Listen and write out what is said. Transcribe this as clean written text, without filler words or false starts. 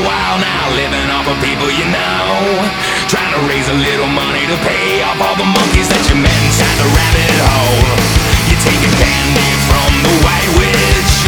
while now, living off of people you know, trying to raise a little money to pay off all the monkeys that you met inside the rabbit hole. You're taking candy from the White Witch,